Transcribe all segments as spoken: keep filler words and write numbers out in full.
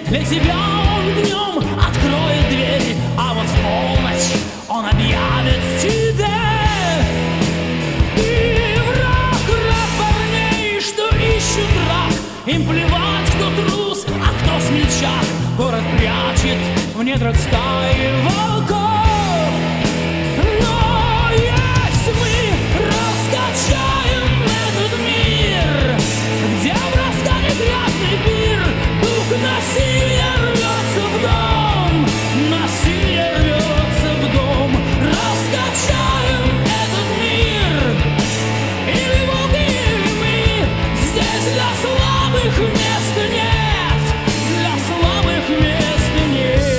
Для тебя он днем откроет дверь, а вот в полночь он объявит тебе. Ты враг, враг парней, что ищут рак. Им плевать, кто трус, а кто смельчак. Город прячет в недрах стаи волков. Но есть мы раскачаем этот мир, где в разгаре грязный пир дух насилия рвется в дом, насилие рвется в дом. Раскачаем этот мир, или волки, или мы. Здесь для слабых места нет, для слабых места нет.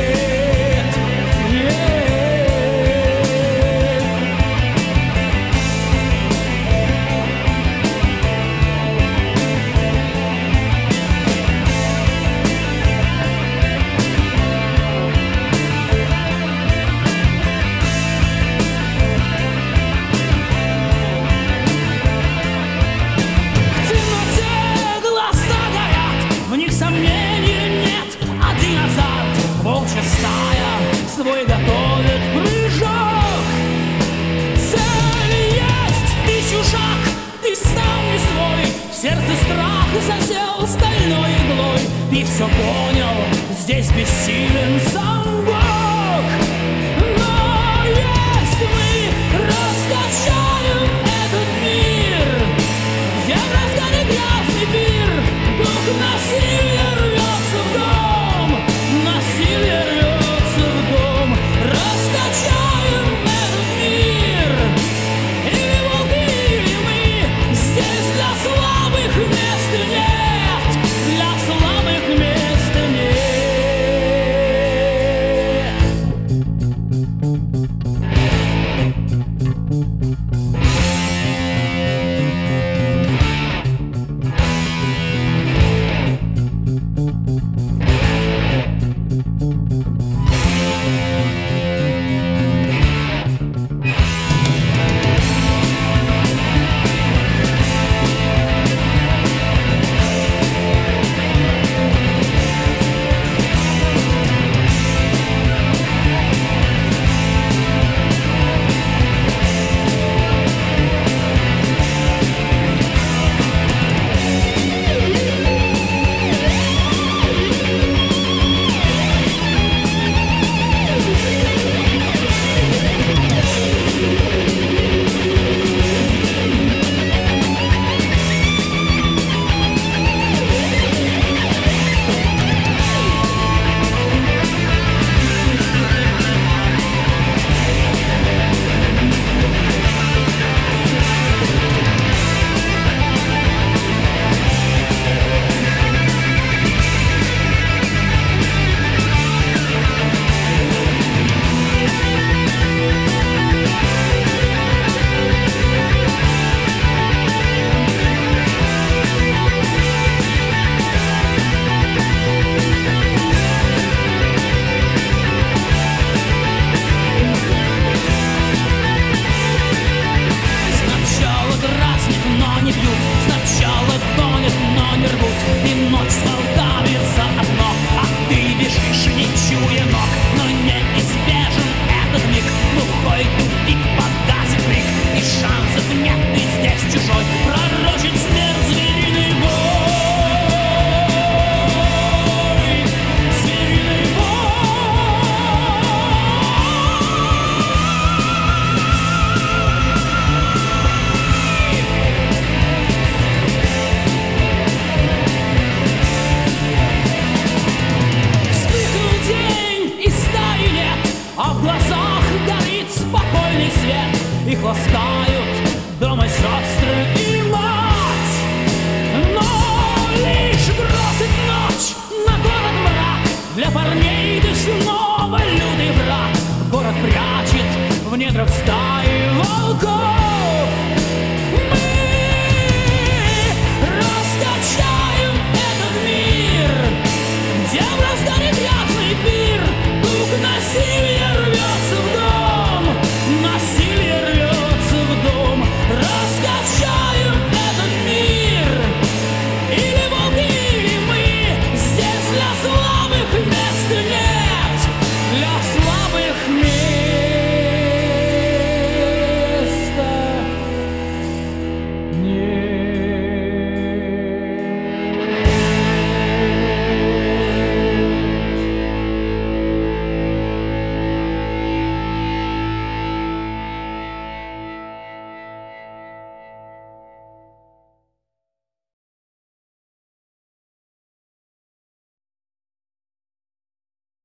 Волчья стая свой готовит прыжок. Цель есть, ты чужак, ты сам не свой. В сердце страх засел стальной иглой. Ты все понял, здесь бессилен сам Бог. Но есть мы раскачаем этот мир, где в разгаре грязный пир дух насилия рвется в дом, насилие рвется в дом. Раскачаем этот мир, или волки, или мы. Здесь для слабых места нет, для слабых места нет. Сначала гонят, но не рвут, и ночь с волками заодно. А ты бежишь, не чуя ног, но неизбежен этот миг. Глухой тупик, погасит крик, и шансов нет, ты здесь чужой. Пророчит смерть звериный бой, звериный а в глазах горит спокойный свет. Их ласкают дома сестры и мать, но лишь бросит ночь на город мрак. Для парней ты снова лютый враг. Город прячет в недрах стаи волков.